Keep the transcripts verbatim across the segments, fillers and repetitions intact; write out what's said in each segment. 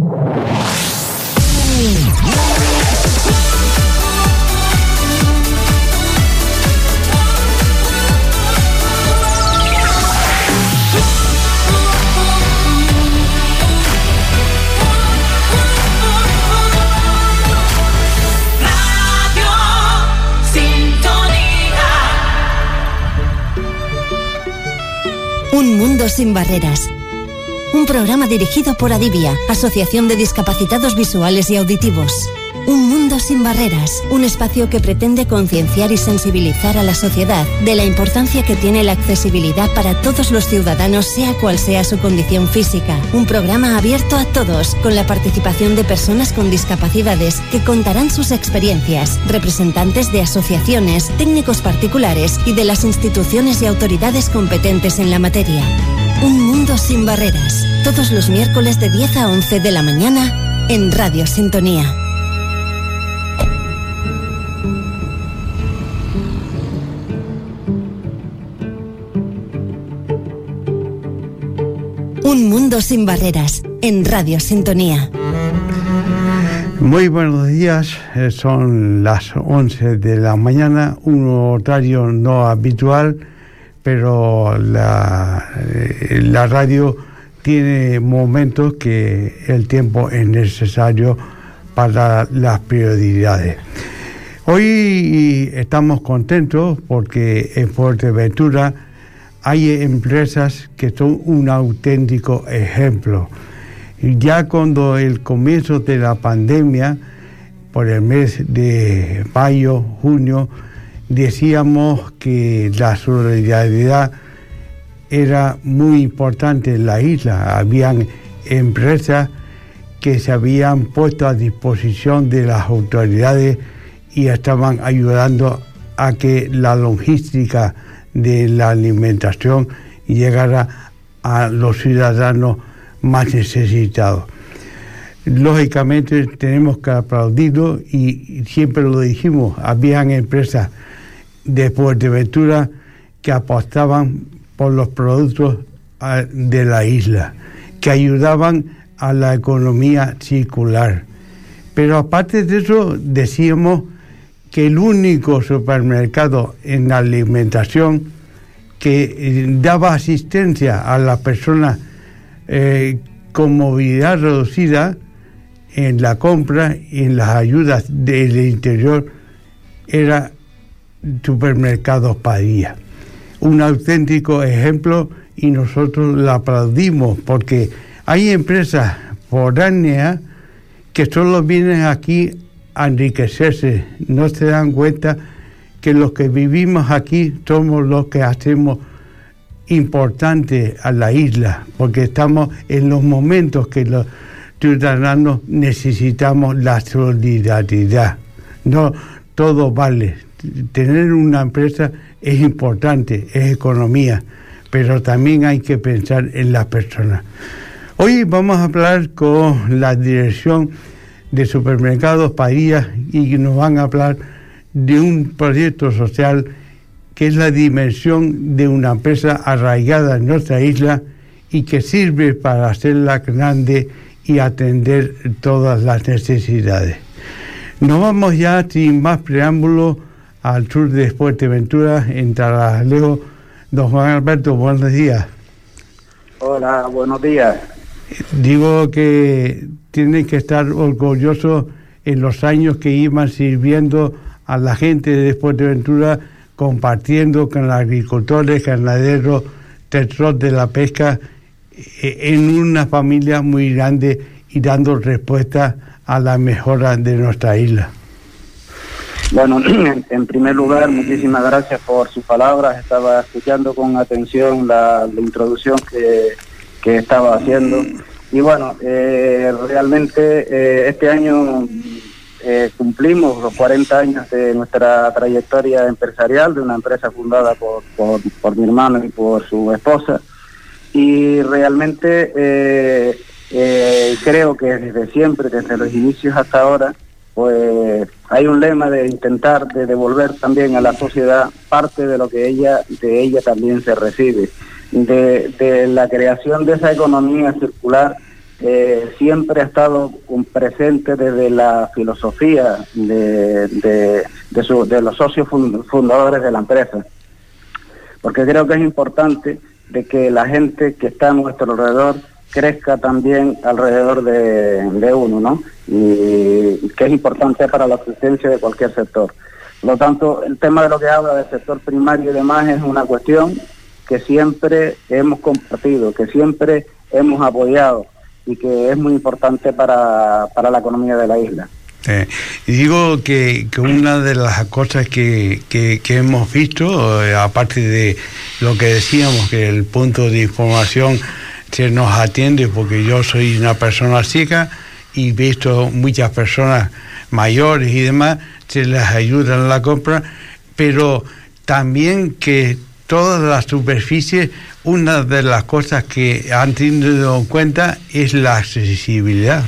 Un mundo sin barreras. Un programa dirigido por Adivia, Asociación de Discapacitados Visuales y Auditivos. Un mundo sin barreras, un espacio que pretende concienciar y sensibilizar a la sociedad de la importancia que tiene la accesibilidad para todos los ciudadanos, sea cual sea su condición física. Un programa abierto a todos, con la participación de personas con discapacidades que contarán sus experiencias, representantes de asociaciones, técnicos particulares y de las instituciones y autoridades competentes en la materia. Un mundo sin barreras, todos los miércoles de diez a once de la mañana en Radio Sintonía. Un mundo sin barreras en Radio Sintonía. Muy buenos días, eh, son las once de la mañana, un horario no habitual, pero la, eh, la radio tiene momentos que el tiempo es necesario para las prioridades. Hoy estamos contentos porque en Fuerteventura hay empresas que son un auténtico ejemplo. Ya cuando el comienzo de la pandemia, por el mes de mayo, junio, decíamos que la solidaridad era muy importante en la isla. Habían empresas que se habían puesto a disposición de las autoridades y estaban ayudando a que la logística de la alimentación llegara a los ciudadanos más necesitados. Lógicamente tenemos que aplaudirlo y siempre lo dijimos, habían empresas de Fuerteventura que apostaban por los productos de la isla, que ayudaban a la economía circular. Pero aparte de eso, decíamos que el único supermercado en la alimentación que daba asistencia a las personas eh, con movilidad reducida en la compra y en las ayudas del interior era Supermercados Padilla. Un auténtico ejemplo, y nosotros la aplaudimos porque hay empresas foráneas que solo vienen aquí a enriquecerse, no se dan cuenta que los que vivimos aquí somos los que hacemos importante a la isla, porque estamos en los momentos que los ciudadanos necesitamos la solidaridad. No todo vale. Tener una empresa es importante, es economía, pero también hay que pensar en las personas. Hoy vamos a hablar con la dirección de Supermercados Padilla y nos van a hablar de un proyecto social que es la dimensión de una empresa arraigada en nuestra isla y que sirve para hacerla grande y atender todas las necesidades. Nos vamos ya sin más preámbulo al sur de Fuerteventura, en Tarajalejo. Don Juan Alberto, buenos días. Hola, buenos días. Digo que tienen que estar orgullosos en los años que iban sirviendo a la gente de Fuerteventura, compartiendo con los agricultores, ganaderos, sector de la pesca, en una familia muy grande y dando respuesta a la mejora de nuestra isla. Bueno, en, en primer lugar, muchísimas gracias por sus palabras. Estaba escuchando con atención la, la introducción que, que estaba haciendo. Y bueno, eh, realmente eh, este año eh, cumplimos los cuarenta años de nuestra trayectoria empresarial, de una empresa fundada por, por, por mi hermano y por su esposa. Y realmente eh, eh, creo que desde siempre, desde los inicios hasta ahora, pues hay un lema de intentar de devolver también a la sociedad parte de lo que ella de ella también se recibe, de, de la creación de esa economía circular eh, siempre ha estado un presente desde la filosofía de, de, de, su, de los socios fundadores de la empresa, porque creo que es importante de que la gente que está a nuestro alrededor crezca también alrededor de, de uno, ¿no? Y que es importante para la existencia de cualquier sector. Por lo tanto, el tema de lo que habla del sector primario y demás es una cuestión que siempre hemos compartido, que siempre hemos apoyado y que es muy importante para, para la economía de la isla. Eh, y digo que, que una de las cosas que, que, que hemos visto, eh, aparte de lo que decíamos, que el punto de información se nos atiende, porque yo soy una persona ciega y he visto muchas personas mayores y demás, se les ayuda en la compra, pero también que todas las superficies, una de las cosas que han tenido en cuenta es la accesibilidad.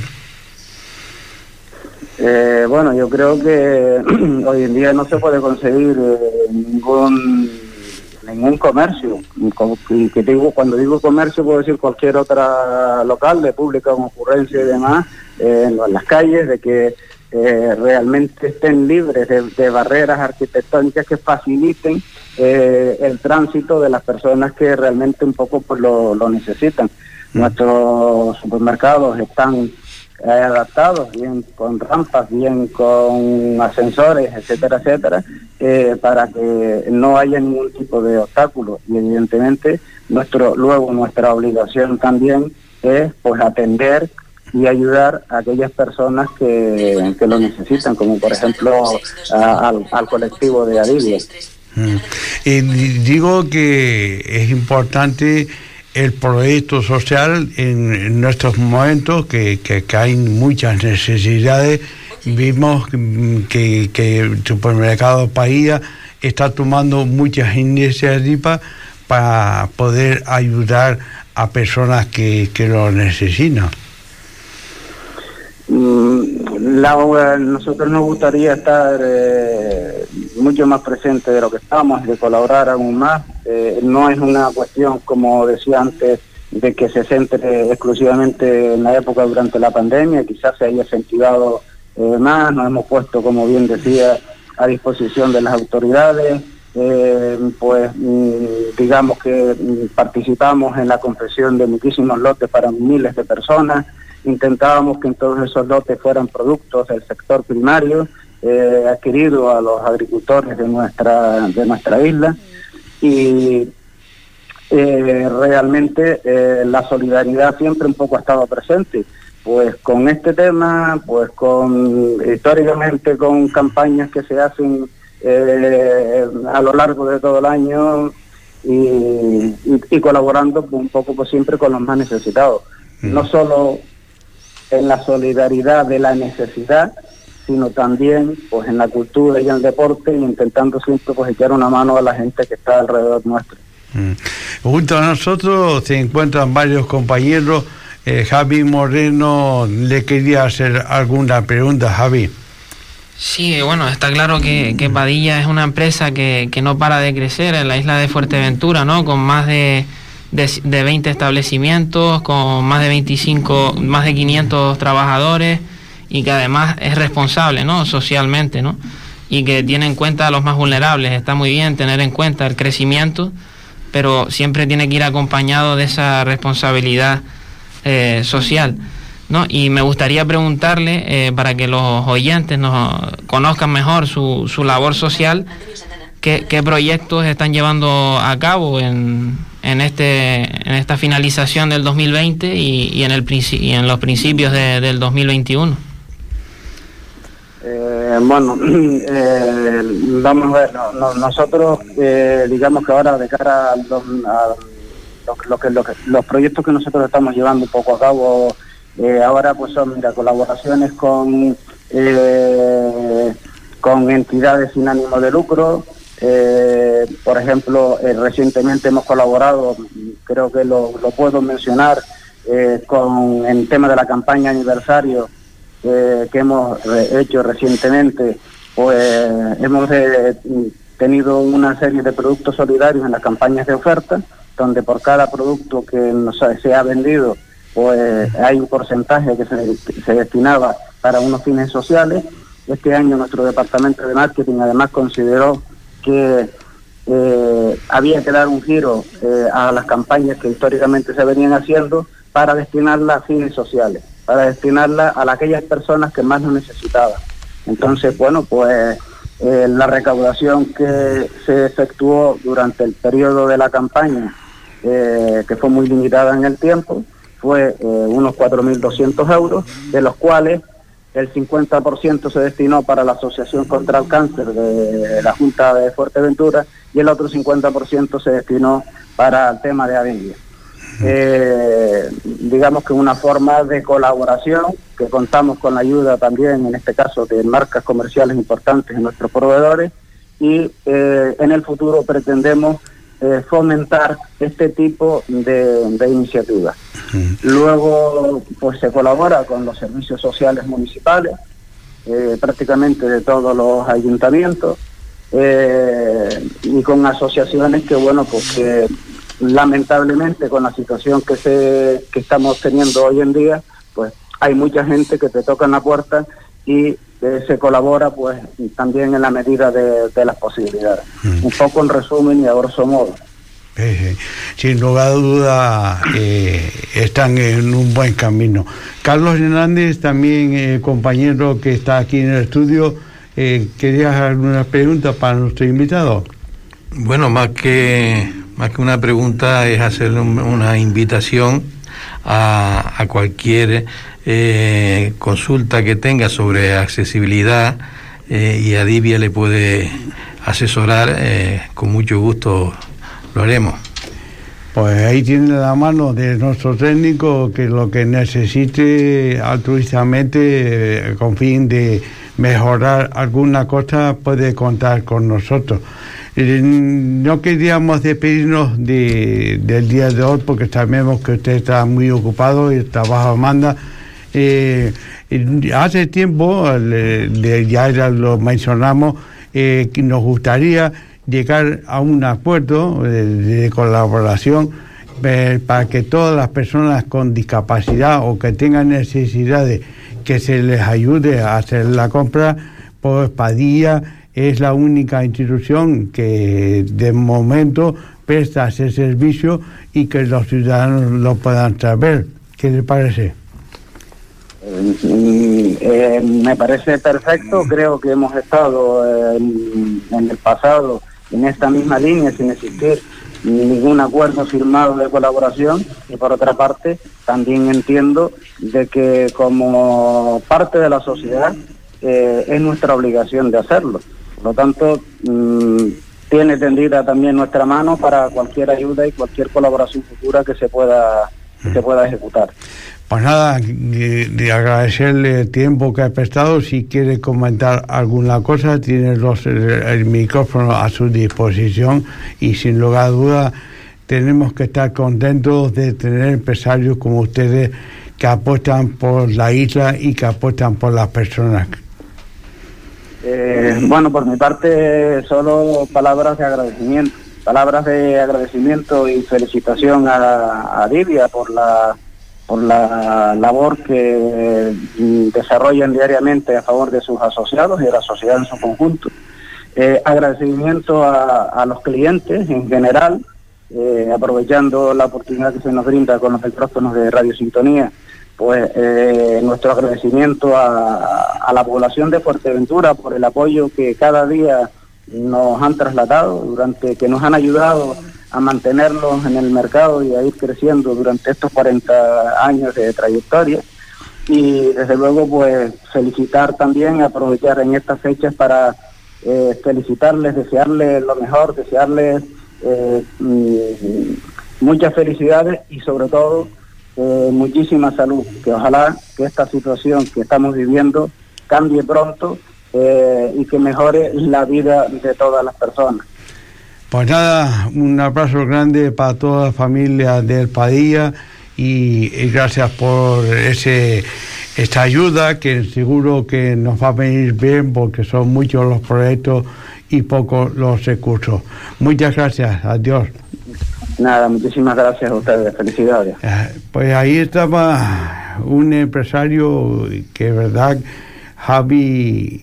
Eh, bueno, yo creo que hoy en día no se puede conseguir eh, ningún ningún comercio. Y que digo, cuando digo comercio puedo decir cualquier otra local de pública concurrencia y demás, eh, en las calles, de que eh, realmente estén libres de, de barreras arquitectónicas que faciliten eh, el tránsito de las personas que realmente un poco pues lo, lo necesitan. Mm. Nuestros supermercados están eh, adaptados, bien con rampas, bien con ascensores, etcétera, etcétera, eh, para que no haya ningún tipo de obstáculo. Y evidentemente nuestro luego nuestra obligación también es pues atender y ayudar a aquellas personas que, que lo necesitan, como por ejemplo a, al, al colectivo de Adibia. Mm. Y digo que es importante el proyecto social en, en nuestros momentos, que, que, que hay muchas necesidades. Vimos que, que el supermercado Paía está tomando muchas iniciativas para poder ayudar a personas que, que lo necesitan. La, nosotros nos gustaría estar eh, mucho más presentes de lo que estamos, de colaborar aún más. Eh, no es una cuestión, como decía antes, de que se centre exclusivamente en la época durante la pandemia. Quizás se haya incentivado eh, más, nos hemos puesto, como bien decía, a disposición de las autoridades. Eh, pues mm, digamos que mm, participamos en la confección de muchísimos lotes para miles de personas. Intentábamos que en todos esos lotes fueran productos del sector primario, eh, adquirido a los agricultores de nuestra de nuestra isla, y eh, realmente eh, la solidaridad siempre un poco ha estado presente, pues con este tema, pues con históricamente con campañas que se hacen eh, a lo largo de todo el año y, y, y colaborando un poco pues siempre con los más necesitados, mm. no solo en la solidaridad de la necesidad, sino también pues en la cultura y en el deporte, y intentando siempre pues echar una mano a la gente que está alrededor nuestro. Mm. Junto a nosotros se encuentran varios compañeros. eh, Javi Moreno le quería hacer alguna pregunta. Javi. Sí, bueno, está claro que, que Padilla es una empresa que, que no para de crecer en la isla de Fuerteventura, ¿no? Con más de De, de veinte establecimientos, con más de veinticinco, más de quinientos trabajadores, y que además es responsable, ¿no? Socialmente, ¿no? Y que tiene en cuenta a los más vulnerables. Está muy bien tener en cuenta el crecimiento, pero siempre tiene que ir acompañado de esa responsabilidad eh, social, ¿no? Y me gustaría preguntarle, eh, para que los oyentes nos conozcan mejor su, su labor social, ¿qué, qué proyectos están llevando a cabo en en este en esta finalización del dos mil veinte y, y en el y en los principios de, del dos mil veintiuno? Eh, bueno, eh, vamos a ver, no, no, nosotros eh, digamos que ahora de cara a, los, a lo, lo que, lo que, los proyectos que nosotros estamos llevando un poco a cabo eh, ahora pues son, mira, colaboraciones con eh, con entidades sin ánimo de lucro. Eh, por ejemplo, eh, recientemente hemos colaborado, creo que lo, lo puedo mencionar, eh, con el tema de la campaña aniversario eh, que hemos re- hecho recientemente. Pues hemos eh, tenido una serie de productos solidarios en las campañas de oferta, donde por cada producto que nos ha, se ha vendido pues hay un porcentaje que se, que se destinaba para unos fines sociales. Este año nuestro departamento de marketing además consideró que eh, había que dar un giro eh, a las campañas que históricamente se venían haciendo para destinarla a fines sociales, para destinarla a aquellas personas que más lo necesitaban. Entonces, bueno, pues eh, la recaudación que se efectuó durante el periodo de la campaña, eh, que fue muy limitada en el tiempo, fue eh, unos cuatro mil doscientos euros, de los cuales el cincuenta por ciento se destinó para la Asociación contra el Cáncer de la Junta de Fuerteventura y el otro cincuenta por ciento se destinó para el tema de Adivia. Eh, digamos que una forma de colaboración, que contamos con la ayuda también, en este caso, de marcas comerciales importantes en nuestros proveedores, y eh, en el futuro pretendemos eh, fomentar este tipo de, de iniciativas. Luego, pues se colabora con los servicios sociales municipales, eh, prácticamente de todos los ayuntamientos, eh, y con asociaciones que, bueno, pues que lamentablemente con la situación que se que estamos teniendo hoy en día, pues hay mucha gente que te toca en la puerta y eh, se colabora pues también en la medida de, de las posibilidades. Mm. Un poco en resumen y a grosso modo. Eh, sin lugar a duda eh, están en un buen camino. Carlos Hernández, también eh, compañero que está aquí en el estudio, eh, ¿querías alguna pregunta para nuestro invitado? Bueno, más que más que una pregunta es hacerle un, una invitación a, a cualquier eh, consulta que tenga sobre accesibilidad, eh, y Adivia le puede asesorar, eh, con mucho gusto lo haremos. Pues ahí tiene la mano de nuestro técnico, que lo que necesite altruistamente, eh, con fin de mejorar alguna cosa, puede contar con nosotros. Eh, no queríamos despedirnos de, del día de hoy, porque sabemos que usted está muy ocupado y el trabajo manda. Eh, hace tiempo, le, le, ya lo mencionamos, eh, que nos gustaría llegar a un acuerdo de, de colaboración eh, para que todas las personas con discapacidad o que tengan necesidades, que se les ayude a hacer la compra. Pues Padilla es la única institución que de momento presta ese servicio y que los ciudadanos lo puedan saber. ¿Qué le parece? Eh, eh, me parece perfecto. Creo que hemos estado eh, en, en el pasado en esta misma línea, sin existir ningún acuerdo firmado de colaboración, y por otra parte también entiendo de que como parte de la sociedad eh, es nuestra obligación de hacerlo. Por lo tanto, mmm, tiene tendida también nuestra mano para cualquier ayuda y cualquier colaboración futura que se pueda, que se pueda ejecutar. Pues nada, de, de agradecerle el tiempo que ha prestado. Si quiere comentar alguna cosa, tiene los, el, el micrófono a su disposición, y sin lugar a dudas tenemos que estar contentos de tener empresarios como ustedes que apuestan por la isla y que apuestan por las personas. Eh, bueno, por mi parte, solo palabras de agradecimiento, palabras de agradecimiento y felicitación a, a Adivia por la por la labor que desarrollan diariamente a favor de sus asociados y de la sociedad en su conjunto. Eh, agradecimiento a, a los clientes en general, eh, aprovechando la oportunidad que se nos brinda con los micrófonos de Radio Sintonía, pues eh, nuestro agradecimiento a, a la población de Fuerteventura por el apoyo que cada día nos han trasladado, durante que nos han ayudado a mantenernos en el mercado y a ir creciendo durante estos cuarenta años de trayectoria. Y desde luego pues felicitar también, aprovechar en estas fechas para eh, felicitarles, desearles lo mejor, desearles eh, muchas felicidades y sobre todo eh, muchísima salud, que ojalá que esta situación que estamos viviendo cambie pronto eh, y que mejore la vida de todas las personas. Pues nada, un abrazo grande para toda la familia del Padilla y, y gracias por ese esta ayuda, que seguro que nos va a venir bien, porque son muchos los proyectos y pocos los recursos. Muchas gracias, adiós. nada, muchísimas gracias a ustedes, felicidades. Pues ahí estaba un empresario que es verdad, Javi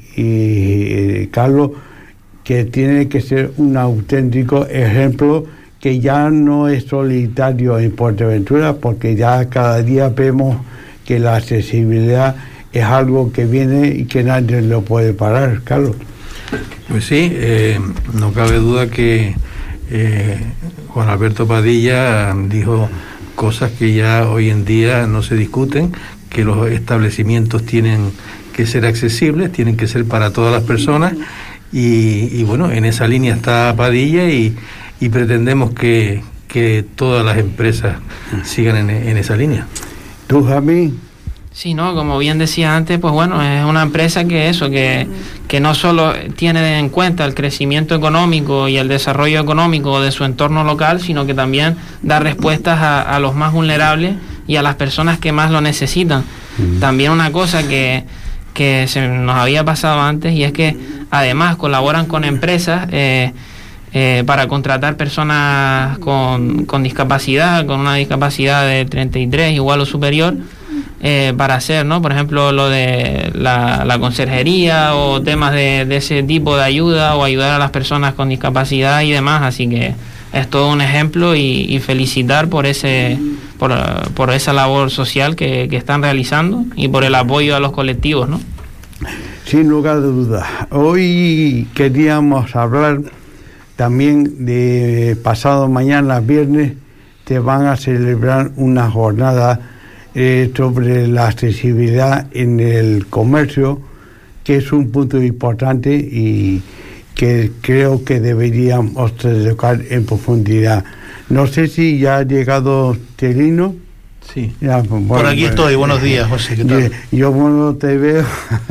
y Carlos, que tiene que ser un auténtico ejemplo, que ya no es solitario en Fuerteventura, porque ya cada día vemos que la accesibilidad es algo que viene y que nadie lo puede parar. Carlos. Pues sí, eh, no cabe duda que eh, Juan Alberto Padilla dijo cosas que ya hoy en día no se discuten, que los establecimientos tienen que ser accesibles, tienen que ser para todas las personas, y, y bueno, en esa línea está Padilla, y, y pretendemos que, que todas las empresas sigan en, en esa línea. ¿Tú, Javi? Sí, no, como bien decía antes, pues bueno, es una empresa que eso, que, que no solo tiene en cuenta el crecimiento económico y el desarrollo económico de su entorno local, sino que también da respuestas a, a los más vulnerables y a las personas que más lo necesitan. Mm. También una cosa que, que se nos había pasado antes, y es que además colaboran con empresas eh, eh, para contratar personas con, con discapacidad, con una discapacidad de treinta y tres igual o superior, Eh, para hacer, ¿no? Por ejemplo, lo de la, la conserjería o temas de, de ese tipo de ayuda, o ayudar a las personas con discapacidad y demás. Así que es todo un ejemplo, y, y felicitar por ese por, por esa labor social que, que están realizando, y por el apoyo a los colectivos, ¿no? Sin lugar de dudas. Hoy queríamos hablar también de pasado mañana, viernes, te van a celebrar una jornada Eh, sobre la accesibilidad en el comercio, que es un punto importante y que creo que deberíamos tocar en profundidad. No sé si ya ha llegado Celino. Sí, ya, bueno, por aquí bueno, estoy. Buenos días, José, ¿qué tal? Yo, yo bueno te veo.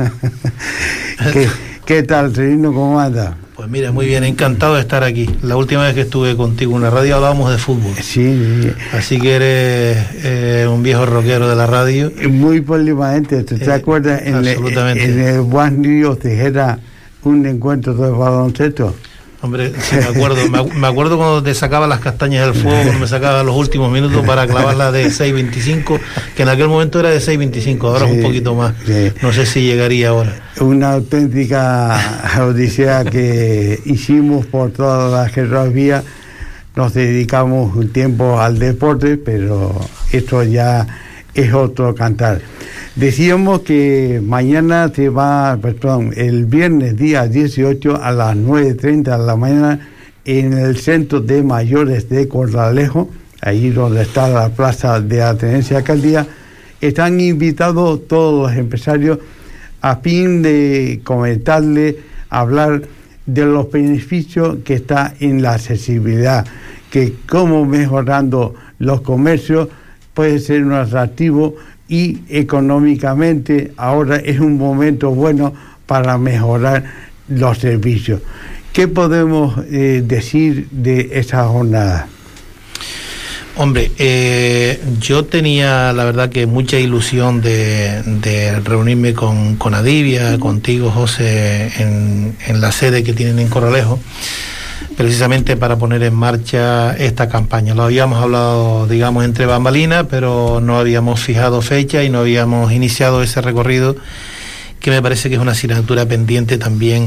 ¿Qué, ¿Qué tal, Celino? ¿Cómo anda? Pues mira, muy bien, encantado de estar aquí. La última vez que estuve contigo en la radio hablábamos de fútbol. Sí. Así que eres eh, un viejo rockero de la radio. Muy polivalente. ¿Te, te eh, acuerdas? En absolutamente. El, en el Juan Ríos Tejera, un encuentro de baloncesto. Hombre, sí, me acuerdo. me, me acuerdo cuando te sacaba las castañas del fuego, cuando me sacaba los últimos minutos para clavarla de seis veinticinco, que en aquel momento era de seis veinticinco, ahora sí, es un poquito más. Sí. No sé si llegaría ahora. Una auténtica odisea que hicimos por todas las geografías. Nos dedicamos un tiempo al deporte, pero esto ya es otro cantar. Decíamos que mañana se va, perdón, el viernes día dieciocho a las nueve treinta de la mañana, en el Centro de Mayores de Corralejo, ahí donde está la plaza de la Tenencia Alcaldía, están invitados todos los empresarios a fin de comentarle, hablar de los beneficios que está en la accesibilidad, que cómo mejorando los comercios puede ser un atractivo, y económicamente ahora es un momento bueno para mejorar los servicios. ¿Qué podemos eh, decir de esa jornada? Hombre, eh, yo tenía la verdad que mucha ilusión de, de reunirme con, con Adivia, contigo, José, en, en la sede que tienen en Corralejo, precisamente para poner en marcha esta campaña. Lo habíamos hablado, digamos, entre bambalinas, pero no habíamos fijado fecha y no habíamos iniciado ese recorrido, que me parece que es una asignatura pendiente también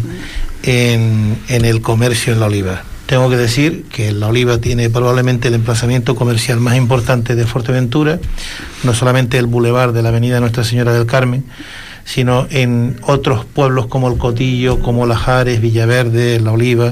en, en el comercio en La Oliva. Tengo que decir que La Oliva tiene probablemente el emplazamiento comercial más importante de Fuerteventura, no solamente el bulevar de la avenida Nuestra Señora del Carmen, sino en otros pueblos como El Cotillo, como Lajares, Villaverde, La Oliva,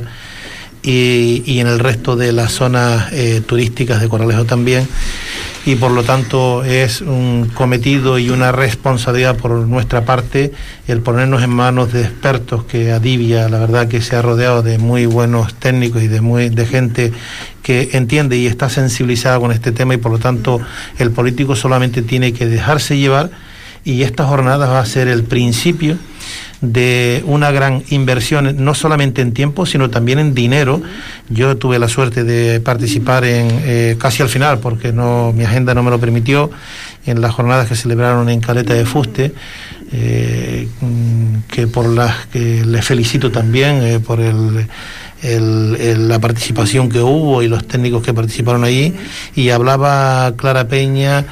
Y, y en el resto de las zonas eh, turísticas de Corralejo también, y por lo tanto es un cometido y una responsabilidad por nuestra parte el ponernos en manos de expertos, que Adivia la verdad que se ha rodeado de muy buenos técnicos y de muy de gente que entiende y está sensibilizada con este tema, y por lo tanto el político solamente tiene que dejarse llevar, y esta jornada va a ser el principio de una gran inversión, no solamente en tiempo, sino también en dinero. Yo tuve la suerte de participar en eh, casi al final, porque no mi agenda no me lo permitió, en las jornadas que celebraron en Caleta de Fuste, eh, que por las que les felicito también eh, por el el, el, la participación que hubo y los técnicos que participaron allí, y hablaba Clara Peña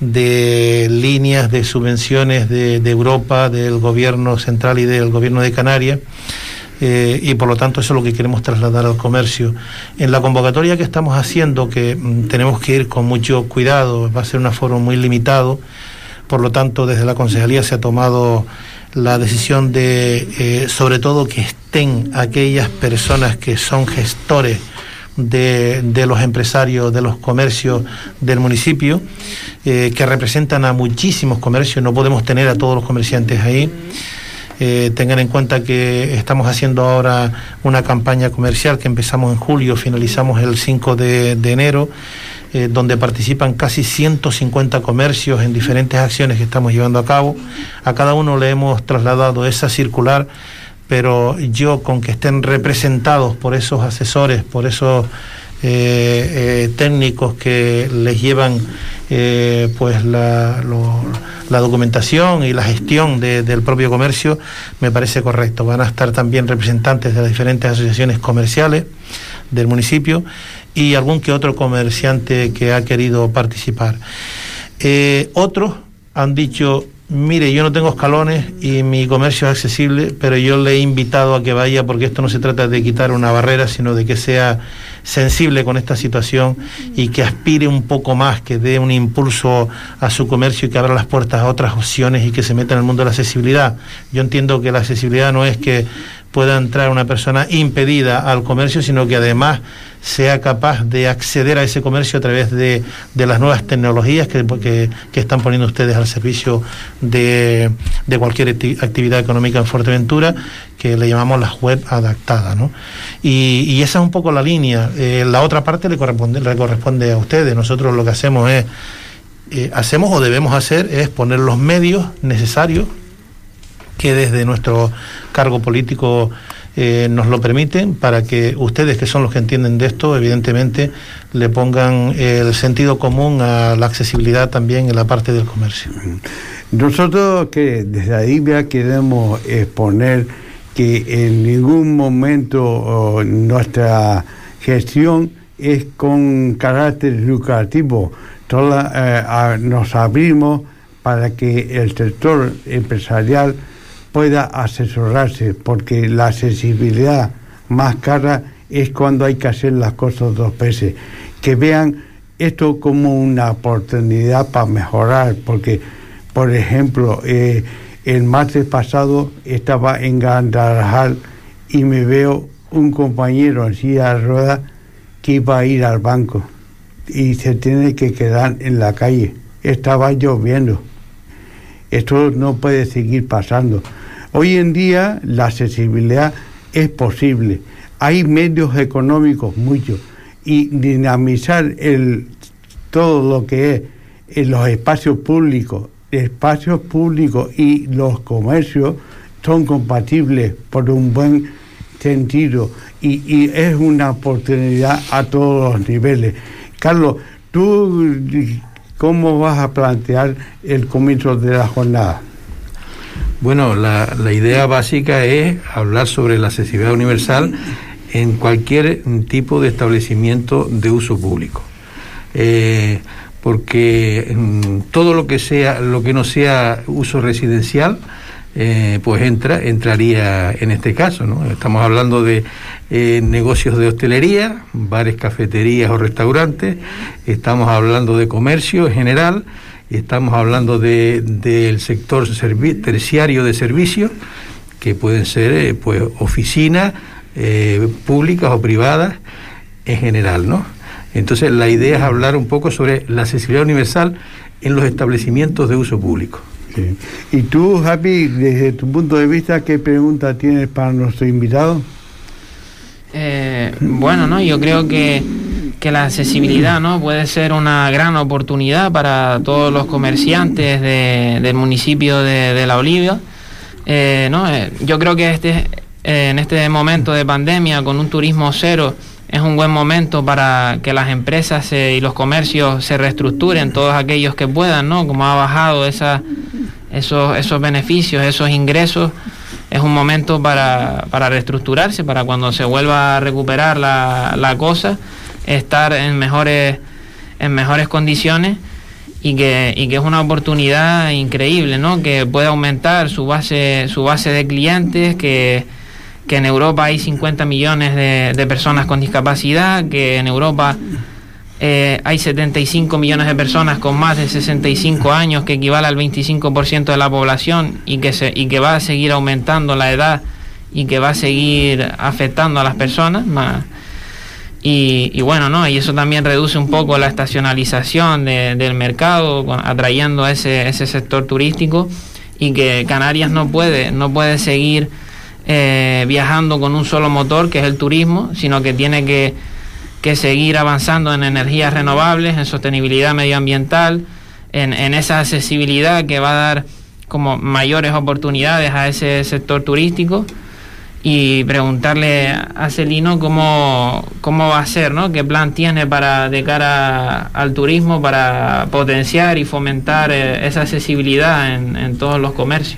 de líneas de subvenciones de, de Europa, del gobierno central y del gobierno de Canarias, eh, y por lo tanto eso es lo que queremos trasladar al comercio. En la convocatoria que estamos haciendo, que mm, tenemos que ir con mucho cuidado, va a ser un aforo muy limitado, por lo tanto desde la concejalía se ha tomado la decisión de, eh, sobre todo, que estén aquellas personas que son gestores de, de los empresarios, de los comercios del municipio, eh, que representan a muchísimos comercios. No podemos tener a todos los comerciantes ahí. Eh, tengan en cuenta que estamos haciendo ahora una campaña comercial que empezamos en julio, finalizamos el cinco de, de enero, eh, donde participan casi ciento cincuenta comercios en diferentes acciones que estamos llevando a cabo. A cada uno le hemos trasladado esa circular, pero yo, con que estén representados por esos asesores, por esos eh, eh, técnicos que les llevan eh, pues la, lo, la documentación y la gestión de, del propio comercio, me parece correcto. Van a estar también representantes de las diferentes asociaciones comerciales del municipio y algún que otro comerciante que ha querido participar. Eh, otros han dicho: mire, yo no tengo escalones y mi comercio es accesible, pero yo le he invitado a que vaya, porque esto no se trata de quitar una barrera, sino de que sea sensible con esta situación y que aspire un poco más, que dé un impulso a su comercio y que abra las puertas a otras opciones y que se meta en el mundo de la accesibilidad. Yo entiendo que la accesibilidad no es que pueda entrar una persona impedida al comercio, sino que además sea capaz de acceder a ese comercio a través de, de las nuevas tecnologías que, que, que están poniendo ustedes al servicio de, de cualquier actividad económica en Fuerteventura, que le llamamos las web adaptadas, ¿no? Y, y esa es un poco la línea. Eh, la otra parte le corresponde, le corresponde a ustedes. Nosotros lo que hacemos es, eh, hacemos o debemos hacer es poner los medios necesarios que desde nuestro cargo político eh, nos lo permiten, para que ustedes, que son los que entienden de esto, evidentemente le pongan el sentido común a la accesibilidad también en la parte del comercio. Nosotros, que desde Adivia queremos exponer que en ningún momento oh, nuestra gestión es con carácter lucrativo. Toda, eh, a, nos abrimos para que el sector empresarial pueda asesorarse, porque la accesibilidad más cara es cuando hay que hacer las cosas dos veces. Que vean esto como una oportunidad para mejorar, porque, por ejemplo, eh, el martes pasado estaba en Gandarajal y me veo un compañero en silla de ruedas que iba a ir al banco y se tiene que quedar en la calle. Estaba lloviendo. Esto no puede seguir pasando. Hoy en día la accesibilidad es posible. Hay medios económicos muchos, y dinamizar el todo lo que es en los espacios públicos, espacios públicos y los comercios son compatibles por un buen sentido, y, y es una oportunidad a todos los niveles. Carlos, ¿tú cómo vas a plantear el comienzo de la jornada? Bueno, la, la idea básica es hablar sobre la accesibilidad universal en cualquier tipo de establecimiento de uso público, eh, porque mm, todo lo que sea, lo que no sea uso residencial, eh, pues entra, entraría en este caso, ¿no? Estamos hablando de eh, negocios de hostelería, bares, cafeterías o restaurantes, estamos hablando de comercio en general. Estamos hablando de del sector servi- terciario de servicios, que pueden ser eh, pues oficinas eh, públicas o privadas en general, ¿no? Entonces la idea es hablar un poco sobre la accesibilidad universal en los establecimientos de uso público. Sí. Y tú, Javi, desde tu punto de vista, ¿qué pregunta tienes para nuestro invitado? Eh, bueno, no, yo creo que que la accesibilidad, ¿no?, puede ser una gran oportunidad para todos los comerciantes de, del municipio de, de La Olivia. Eh, ¿no? Eh, yo creo que este, eh, en este momento de pandemia, con un turismo cero, es un buen momento para que las empresas eh, y los comercios se reestructuren, todos aquellos que puedan, ¿no?, como ha bajado esa, esos, esos beneficios, esos ingresos. es un momento para, para reestructurarse, para cuando se vuelva a recuperar la, la cosa, estar en mejores, en mejores condiciones, y que, y que es una oportunidad increíble, ¿no? Que puede aumentar su base, su base de clientes, que, que en Europa hay cincuenta millones de, de personas con discapacidad, que en Europa eh, hay setenta y cinco millones de personas con más de sesenta y cinco años, que equivale al veinticinco por ciento de la población, y que, se, y que va a seguir aumentando la edad, y que va a seguir afectando a las personas más. Y, y bueno, ¿no? Y eso también reduce un poco la estacionalización de, del mercado, atrayendo a ese, ese sector turístico, y que Canarias no puede, no puede seguir eh, viajando con un solo motor, que es el turismo, sino que tiene que, que seguir avanzando en energías renovables, en sostenibilidad medioambiental, en, en esa accesibilidad que va a dar como mayores oportunidades a ese sector turístico. Y preguntarle a Celino cómo, cómo va a ser, ¿no? ¿Qué plan tiene para de cara al turismo para potenciar y fomentar eh, esa accesibilidad en, en todos los comercios?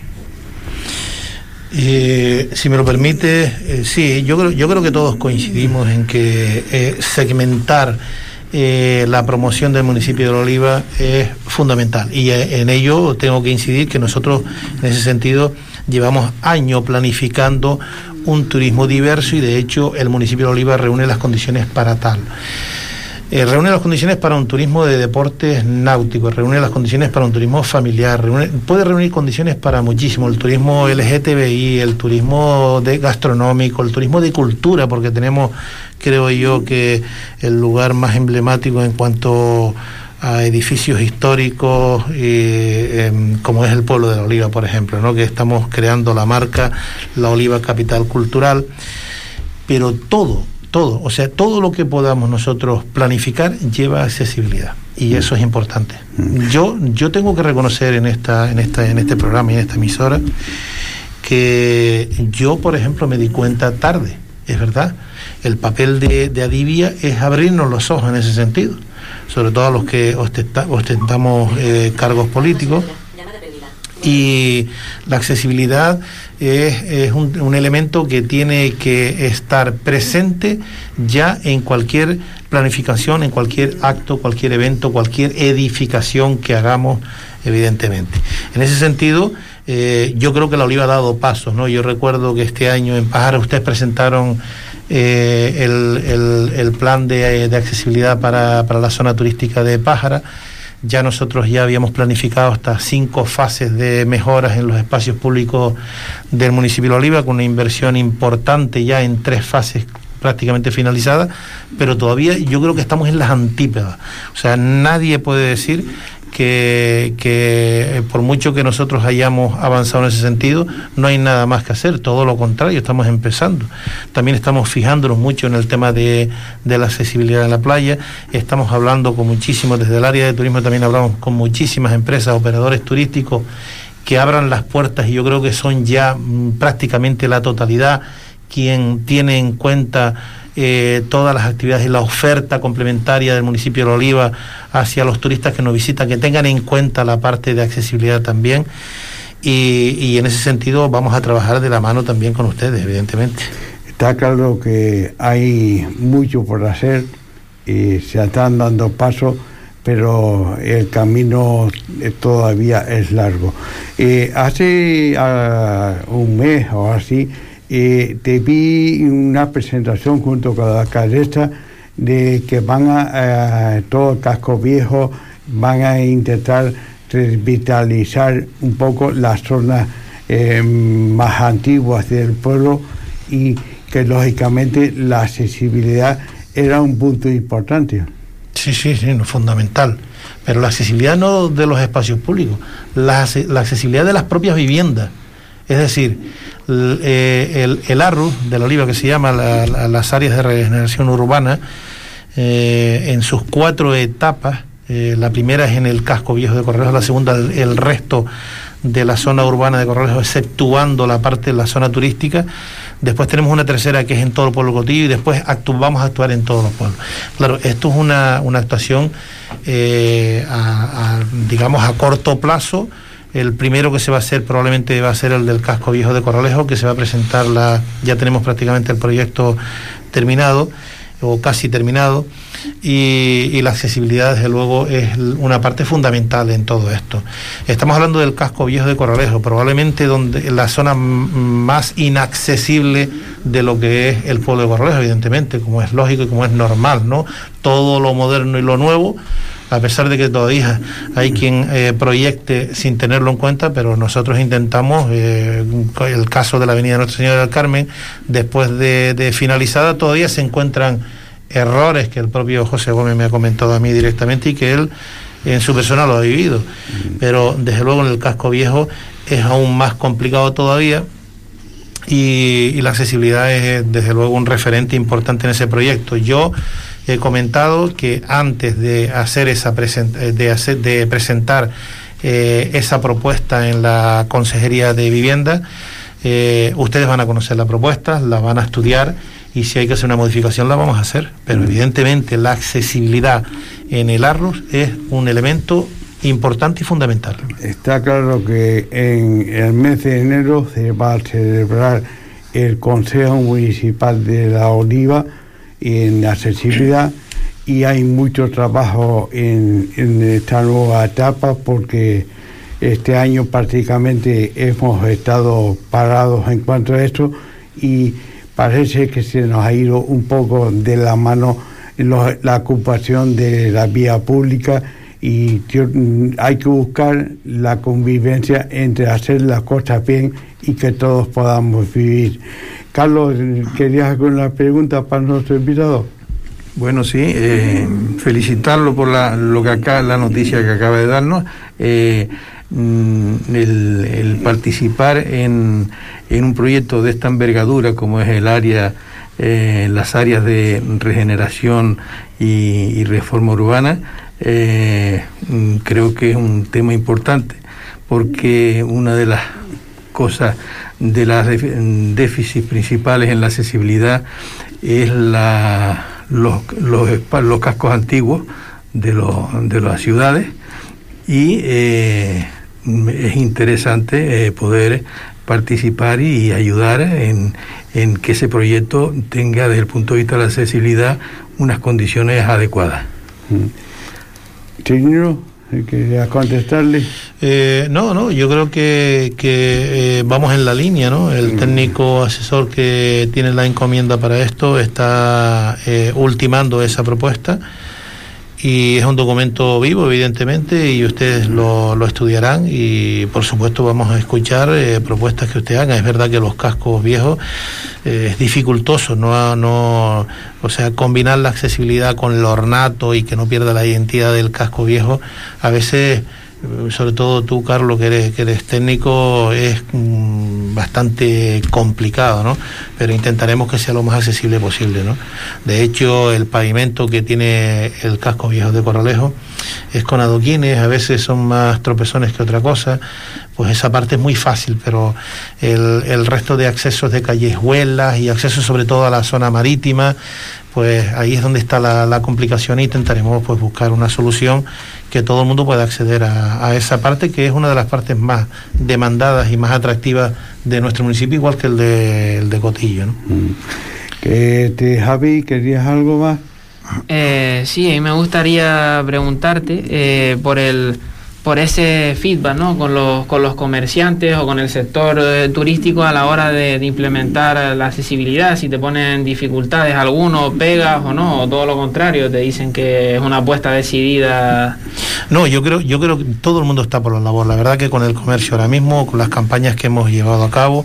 Eh, si me lo permite, eh, sí, yo creo, yo creo que todos coincidimos en que eh, segmentar eh, la promoción del municipio de La Oliva es fundamental, y eh, en ello tengo que incidir que nosotros en ese sentido llevamos años planificando un turismo diverso, y de hecho el municipio de La Oliva reúne las condiciones para tal. Eh, reúne las condiciones para un turismo de deportes náuticos, reúne las condiciones para un turismo familiar, reúne, puede reunir condiciones para muchísimo, el turismo L G T B I, el turismo de gastronómico, el turismo de cultura, porque tenemos, creo yo, que el lugar más emblemático en cuanto a edificios históricos, eh, eh, como es el pueblo de La Oliva, por ejemplo, ¿no? Que estamos creando la marca La Oliva Capital Cultural, pero todo, todo, o sea, todo lo que podamos nosotros planificar lleva accesibilidad, y eso es importante. Yo, yo tengo que reconocer en esta, en esta, en este programa y en esta emisora que yo, por ejemplo, me di cuenta tarde, es verdad. El papel de, de Adivia es abrirnos los ojos en ese sentido, sobre todo a los que ostenta, ostentamos eh, cargos políticos, y la accesibilidad es, es un, un elemento que tiene que estar presente ya en cualquier planificación, en cualquier acto, cualquier evento, cualquier edificación que hagamos, evidentemente. En ese sentido, eh, yo creo que La Oliva ha dado pasos, ¿no? Yo recuerdo que este año en Pájara ustedes presentaron Eh, el, el, el plan de, de accesibilidad para, para la zona turística de Pájara. Ya nosotros ya habíamos planificado hasta cinco fases de mejoras en los espacios públicos del municipio de La Oliva, con una inversión importante ya en tres fases prácticamente finalizadas, pero todavía yo creo que estamos en las antípodas. O sea, nadie puede decir que, que por mucho que nosotros hayamos avanzado en ese sentido, no hay nada más que hacer, todo lo contrario, estamos empezando. También estamos fijándonos mucho en el tema de, de la accesibilidad en la playa, estamos hablando con muchísimos, desde el área de turismo también hablamos con muchísimas empresas, operadores turísticos, que abran las puertas, y yo creo que son ya mm, prácticamente la totalidad quien tiene en cuenta Eh, todas las actividades y la oferta complementaria del municipio de La Oliva hacia los turistas que nos visitan, que tengan en cuenta la parte de accesibilidad también, y, y en ese sentido vamos a trabajar de la mano también con ustedes, evidentemente. Está claro que hay mucho por hacer y se están dando pasos, pero el camino todavía es largo. Eh, hace uh, un mes o así, Eh, te vi una presentación junto con la alcaldesa de que van a, a todo el casco viejo, van a intentar revitalizar un poco las zonas eh, más antiguas del pueblo, y que lógicamente la accesibilidad era un punto importante. Sí, sí, sí, no, fundamental. Pero la accesibilidad no de los espacios públicos, la, la accesibilidad de las propias viviendas. Es decir, el, el, el A R U de La Oliva, que se llama la, la, las áreas de regeneración urbana, eh, en sus cuatro etapas, eh, la primera es en el casco viejo de Corralejo, la segunda el, el resto de la zona urbana de Corralejo, exceptuando la parte de la zona turística. Después tenemos una tercera que es en todo el pueblo cotillo, y después actu vamos a actuar en todos los pueblos. Claro, esto es una, una actuación, eh, a, a, digamos, a corto plazo, El primero que se va a hacer probablemente va a ser el del casco viejo de Corralejo, que se va a presentar, la, ya tenemos prácticamente el proyecto terminado, o casi terminado, y, y la accesibilidad desde luego es una parte fundamental en todo esto. Estamos hablando del casco viejo de Corralejo, probablemente donde la zona más inaccesible de lo que es el pueblo de Corralejo, evidentemente, como es lógico y como es normal, ¿no? Todo lo moderno y lo nuevo, a pesar de que todavía hay quien eh, proyecte sin tenerlo en cuenta, pero nosotros intentamos, eh, el caso de la avenida Nuestra Señora del Carmen, después de, de finalizada, todavía se encuentran errores que el propio José Gómez me ha comentado a mí directamente y que él en su persona lo ha vivido, pero desde luego en el casco viejo es aún más complicado todavía, y, y la accesibilidad es desde luego un referente importante en ese proyecto. Yo he comentado que antes de hacer esa present de hacer de presentar eh, esa propuesta en la Consejería de Vivienda, eh, ustedes van a conocer la propuesta, la van a estudiar, y si hay que hacer una modificación la vamos a hacer, pero evidentemente la accesibilidad en el Arrus es un elemento importante y fundamental. Está claro que en el mes de enero se va a celebrar el Consejo Municipal de La Oliva en accesibilidad, y hay mucho trabajo en, en esta nueva etapa, porque este año prácticamente hemos estado parados en cuanto a esto, y parece que se nos ha ido un poco de la mano los, la ocupación de la vía pública, y yo, hay que buscar la convivencia entre hacer las cosas bien y que todos podamos vivir. Carlos, ¿querías alguna pregunta para nuestro invitado? Bueno, sí, eh, felicitarlo por la, lo que acá, la noticia que acaba de darnos. Eh, el, el participar en, en un proyecto de esta envergadura como es el área, eh, las áreas de regeneración y, y reforma urbana, eh, creo que es un tema importante, porque una de las cosas, de las déficits principales en la accesibilidad es la, los, los, los cascos antiguos de, los, de las ciudades, y eh, es interesante eh, poder participar y ayudar en, en que ese proyecto tenga desde el punto de vista de la accesibilidad unas condiciones adecuadas. Señor, ¿quería contestarle? Eh, no, no, yo creo que, que eh, vamos en la línea, ¿no? El técnico asesor que tiene la encomienda para esto está eh, ultimando esa propuesta, y es un documento vivo, evidentemente, y ustedes lo, lo estudiarán, y por supuesto vamos a escuchar eh, propuestas que usted haga. Es verdad que los cascos viejos eh, es dificultoso, no, no, o sea, combinar la accesibilidad con el ornato y que no pierda la identidad del casco viejo, a veces, sobre todo tú, Carlos, que eres, que eres técnico, es mm, bastante complicado, ¿no? Pero intentaremos que sea lo más accesible posible, ¿no? De hecho, el pavimento que tiene el casco viejo de Corralejo es con adoquines, a veces son más tropezones que otra cosa, pues esa parte es muy fácil, pero el, el resto de accesos de callejuelas y accesos sobre todo a la zona marítima, pues ahí es donde está la, la complicación, e intentaremos pues buscar una solución que todo el mundo pueda acceder a, a esa parte, que es una de las partes más demandadas y más atractivas de nuestro municipio, igual que el de, el de Cotillo, ¿no? ¿Que te, Javi, querías algo más? Eh, sí, a mí me gustaría preguntarte eh, por el por ese feedback, ¿no? Con los con los comerciantes o con el sector eh, turístico a la hora de, de implementar la accesibilidad, si te ponen dificultades algunos, pegas o no, o todo lo contrario, te dicen que es una apuesta decidida. No, yo creo, yo creo que todo el mundo está por la labor. La verdad que con el comercio ahora mismo, con las campañas que hemos llevado a cabo,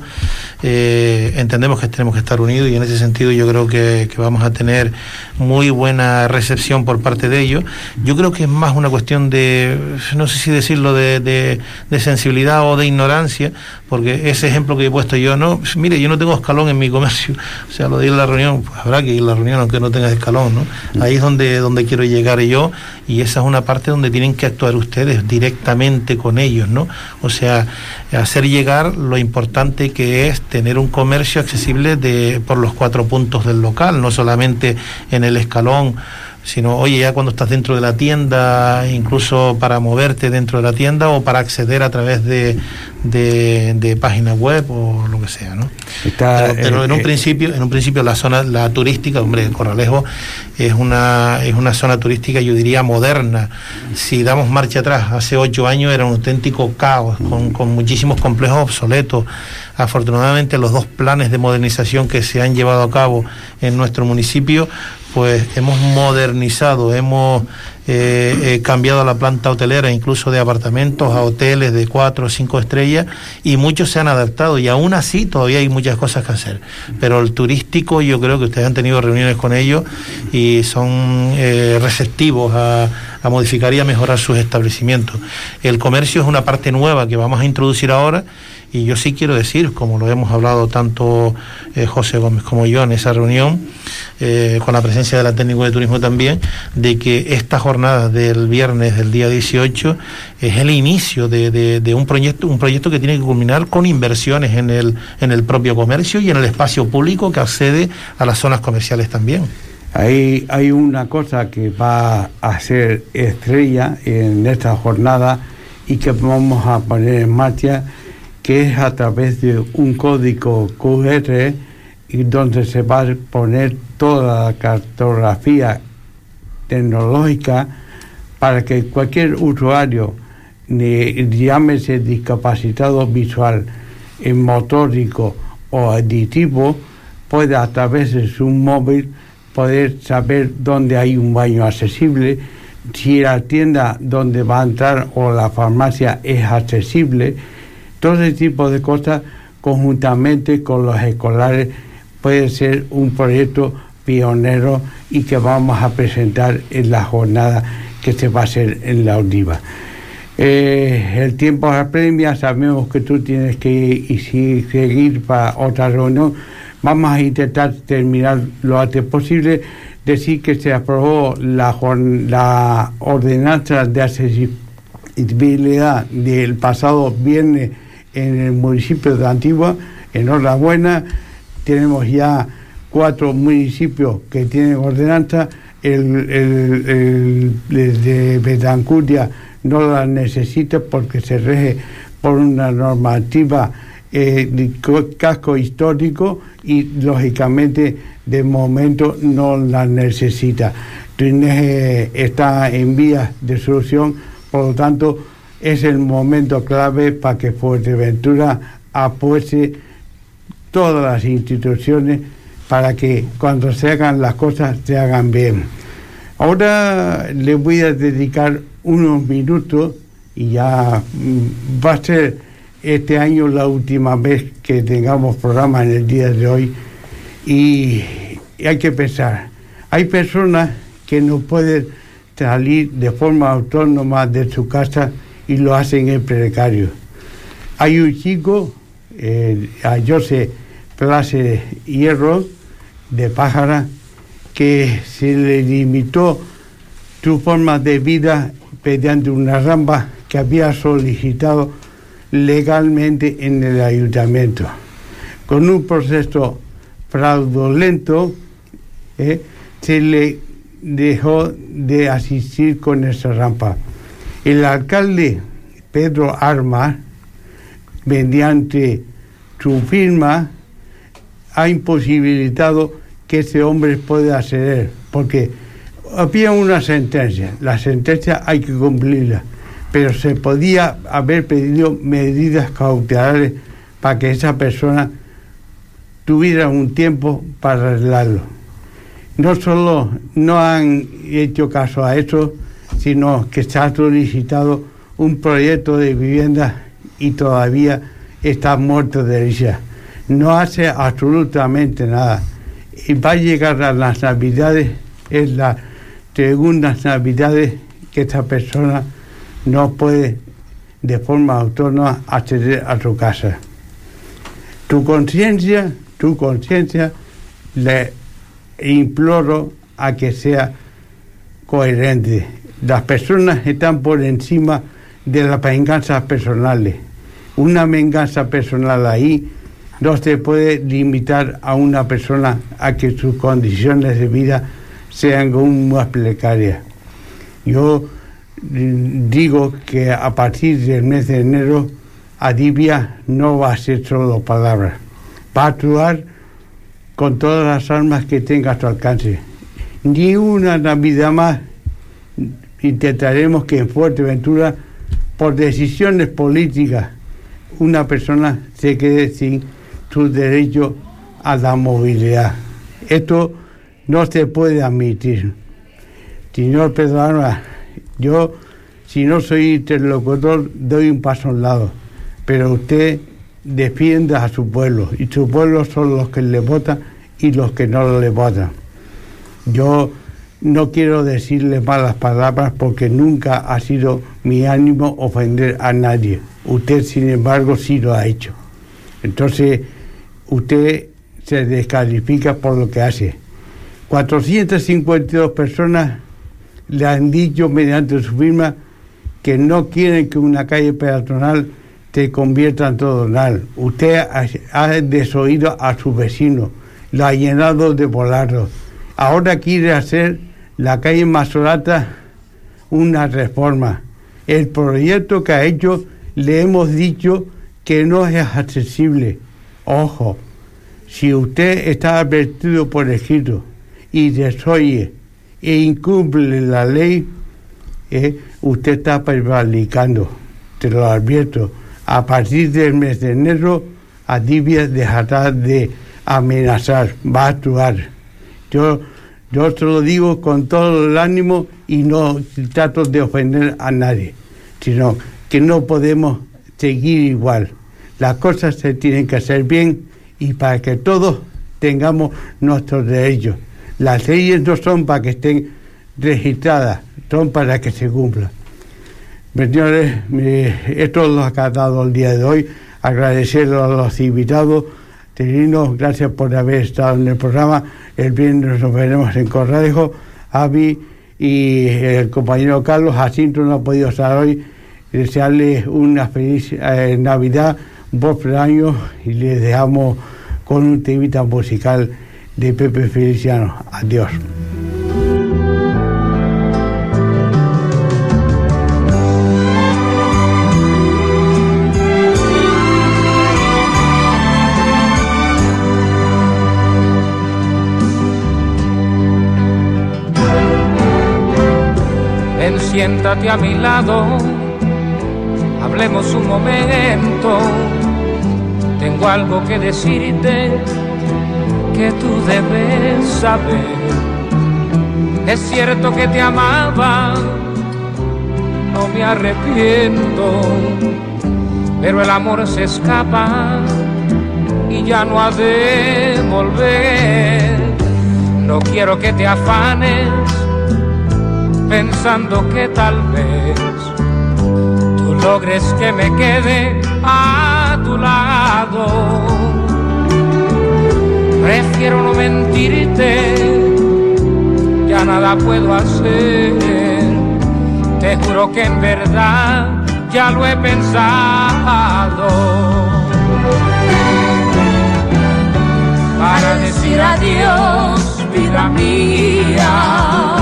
eh, entendemos que tenemos que estar unidos, y en ese sentido yo creo que, que vamos a tener muy buena recepción por parte de ellos. Yo creo que es más una cuestión de, no sé si decirlo, de, de, de sensibilidad o de ignorancia, porque ese ejemplo que he puesto yo, no, mire, yo no tengo escalón en mi comercio, o sea, lo de ir a la reunión, pues habrá que ir a la reunión aunque no tengas escalón, ¿no? Ahí es donde, donde quiero llegar yo, y esa es una parte donde tienen que actuar ustedes directamente con ellos, ¿no? O sea, hacer llegar lo importante que es tener un comercio accesible de, por los cuatro puntos del local, no solamente en el escalón sino, oye, ya cuando estás dentro de la tienda, incluso para moverte dentro de la tienda o para acceder a través de, de, de páginas web o lo que sea, ¿no? Está, pero, pero eh, en un eh, principio, en un principio la zona, la turística, hombre, Corralejo es una, es una zona turística, yo diría, moderna. Si damos marcha atrás, hace ocho años era un auténtico caos, con, con muchísimos complejos obsoletos. Afortunadamente los dos planes de modernización que se han llevado a cabo en nuestro municipio, pues hemos modernizado, hemos eh, eh, cambiado la planta hotelera, incluso de apartamentos a hoteles de cuatro o cinco estrellas, y muchos se han adaptado, y aún así todavía hay muchas cosas que hacer. Pero el turístico, yo creo que ustedes han tenido reuniones con ellos y son eh, receptivos a, a modificar y a mejorar sus establecimientos. El comercio es una parte nueva que vamos a introducir ahora. Y yo sí quiero decir, como lo hemos hablado tanto eh, José Gómez como yo en esa reunión, eh, con la presencia de la técnico de turismo también, de que esta jornada del viernes del día dieciocho es el inicio de, de, de un proyecto, un proyecto que tiene que culminar con inversiones en el, en el propio comercio y en el espacio público que accede a las zonas comerciales también. Hay, hay una cosa que va a ser estrella en esta jornada y que vamos a poner en marcha, que es a través de un código cu erre y donde se va a poner toda la cartografía tecnológica para que cualquier usuario, ni, llámese discapacitado visual, motórico o aditivo, pueda a través de su móvil poder saber dónde hay un baño accesible, si la tienda donde va a entrar o la farmacia es accesible. Todo ese tipo de cosas, conjuntamente con los escolares, puede ser un proyecto pionero y que vamos a presentar en la jornada que se va a hacer en la Oliva. Eh, el tiempo apremia, sabemos que tú tienes que ir y seguir para otra reunión. Vamos a intentar terminar lo antes posible. Decir que se aprobó la, la ordenanza de accesibilidad del pasado viernes en el municipio de Antigua. Enhorabuena, tenemos ya cuatro municipios que tienen ordenanza. El, el, el, el de Betancuria no la necesita porque se rige por una normativa eh, de casco histórico y lógicamente de momento no la necesita. Trinege está en vías de solución, por lo tanto es el momento clave para que Fuerteventura apueste todas las instituciones para que cuando se hagan las cosas se hagan bien. Ahora le voy a dedicar unos minutos y ya mm, va a ser este año la última vez que tengamos programa en el día de hoy y, y hay que pensar, hay personas que no pueden salir de forma autónoma de su casa y lo hacen en precario. Hay un chico, eh, a José Place Hierro, de Pájara, que se le limitó su forma de vida mediante una ramba que había solicitado legalmente en el ayuntamiento. Con un proceso fraudulento, eh, se le dejó de asistir con esa rampa. El alcalde Pedro Armas, mediante su firma, ha imposibilitado que ese hombre pueda acceder, porque había una sentencia, la sentencia hay que cumplirla, pero se podía haber pedido medidas cautelares para que esa persona tuviera un tiempo para arreglarlo. No solo no han hecho caso a eso, sino que se ha solicitado un proyecto de vivienda y todavía está muerto de risa. No hace absolutamente nada. Y va a llegar a las Navidades, es la segunda Navidades que esta persona no puede de forma autónoma acceder a su casa. Tu conciencia, tu conciencia, le imploro a que sea coherente. Las personas están por encima de las venganzas personales. Una venganza personal ahí no se puede limitar a una persona a que sus condiciones de vida sean aún más precarias. Yo digo que a partir del mes de enero Adivia no va a ser solo palabras, va a actuar con todas las armas que tenga a su alcance. Ni una Navidad más intentaremos que en Fuerteventura, por decisiones políticas, una persona se quede sin su derecho a la movilidad. Esto no se puede admitir. Señor Pedro Alba, yo, si no soy interlocutor, doy un paso a un lado, pero usted defiende a su pueblo, y su pueblo son los que le votan y los que no le votan. Yo no quiero decirle malas palabras porque nunca ha sido mi ánimo ofender a nadie. Usted, sin embargo, sí lo ha hecho. Entonces, usted se descalifica por lo que hace. cuatrocientas cincuenta y dos personas le han dicho mediante su firma que no quieren que una calle peatonal se convierta en pedonal. Usted ha, ha desoído a su vecino, lo ha llenado de volardos. Ahora quiere hacer la calle Masolata una reforma. El proyecto que ha hecho le hemos dicho que no es accesible. Ojo, si usted está advertido por escrito y desoye e incumple la ley, eh, usted está prevaricando, te lo advierto. A partir del mes de enero, Adivia dejará de amenazar, va a actuar. Yo, yo se lo digo con todo el ánimo y no trato de ofender a nadie, sino que no podemos seguir igual. Las cosas se tienen que hacer bien y para que todos tengamos nuestros derechos. Las leyes no son para que estén registradas, son para que se cumplan. Señores, esto lo ha dado el día de hoy. Agradecerle a los invitados. Terino, gracias por haber estado en el programa. El viernes nos veremos en Corralejo. Avi y el compañero Carlos Jacinto no ha podido estar hoy. Desearles una feliz eh, Navidad, un próspero año, y les dejamos con un temita musical de Pepe Feliciano. Adiós. Ven, siéntate a mi lado, hablemos un momento. Tengo algo que decirte que tú debes saber. Es cierto que te amaba, no me arrepiento, pero el amor se escapa y ya no ha de volver. No quiero que te afanes pensando que tal vez tú logres que me quede a tu lado. Prefiero no mentirte, ya nada puedo hacer. Te juro que en verdad ya lo he pensado. Para decir adiós, vida mía,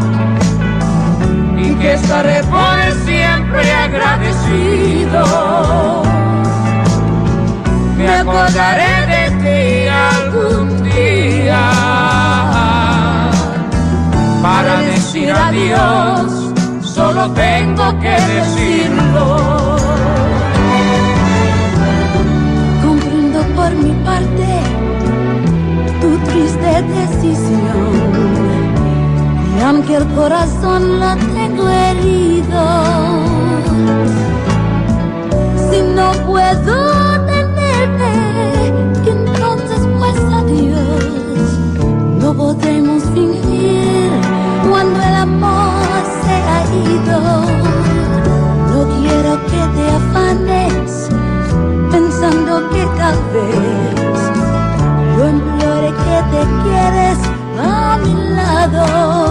y que estaré por siempre agradecido. Me acordaré de ti algún día. Para decir adiós, solo tengo que decirlo. Comprendo por mi parte tu triste decisión, y aunque el corazón lo tengo herido, si no puedo tenerte, entonces pues adiós. No podremos fingir cuando el amor se ha ido. No quiero que te afanes pensando que tal vez yo implore que te quedes a mi lado.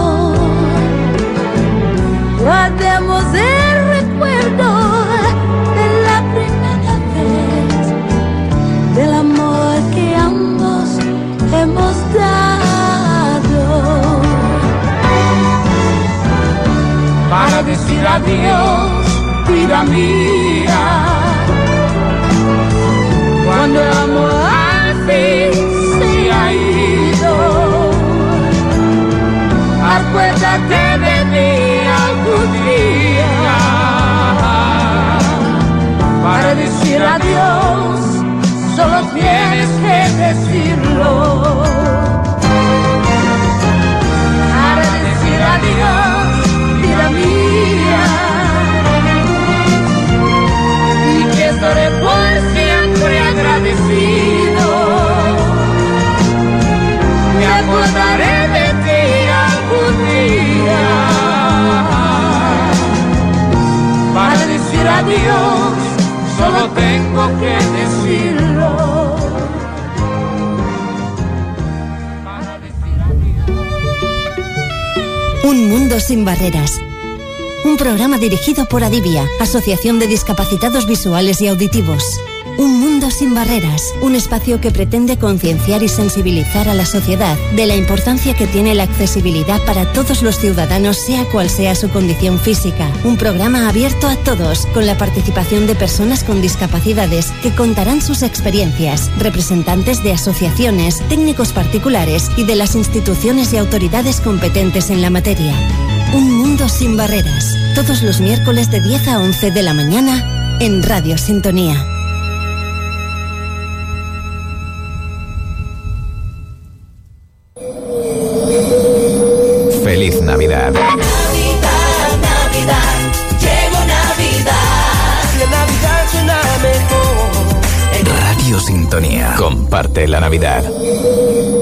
Guardemos el recuerdo de la primera vez, del amor que ambos hemos dado. decir adiós, vida mía. Cuando el amor al fin se ha ido, acuérdate de mí algún día. Para decir adiós, solo tienes que decirlo. Para decir adiós, vida mía, y que estaré por siempre agradecido. Me acordaré de ti algún día. Para decir adiós, solo tengo que decirlo. Para decir adiós. Un mundo sin barreras. Un programa dirigido por Adivia, Asociación de Discapacitados Visuales y Auditivos. Un mundo sin barreras, un espacio que pretende concienciar y sensibilizar a la sociedad de la importancia que tiene la accesibilidad para todos los ciudadanos, sea cual sea su condición física. Un programa abierto a todos, con la participación de personas con discapacidades que contarán sus experiencias, representantes de asociaciones, técnicos particulares y de las instituciones y autoridades competentes en la materia. Un mundo sin barreras, todos los miércoles de diez a once de la mañana en Radio Sintonía. Feliz Navidad. Navidad, Navidad, llegó Navidad. Y en Navidad suena mejor. Radio Sintonía. Comparte la Navidad.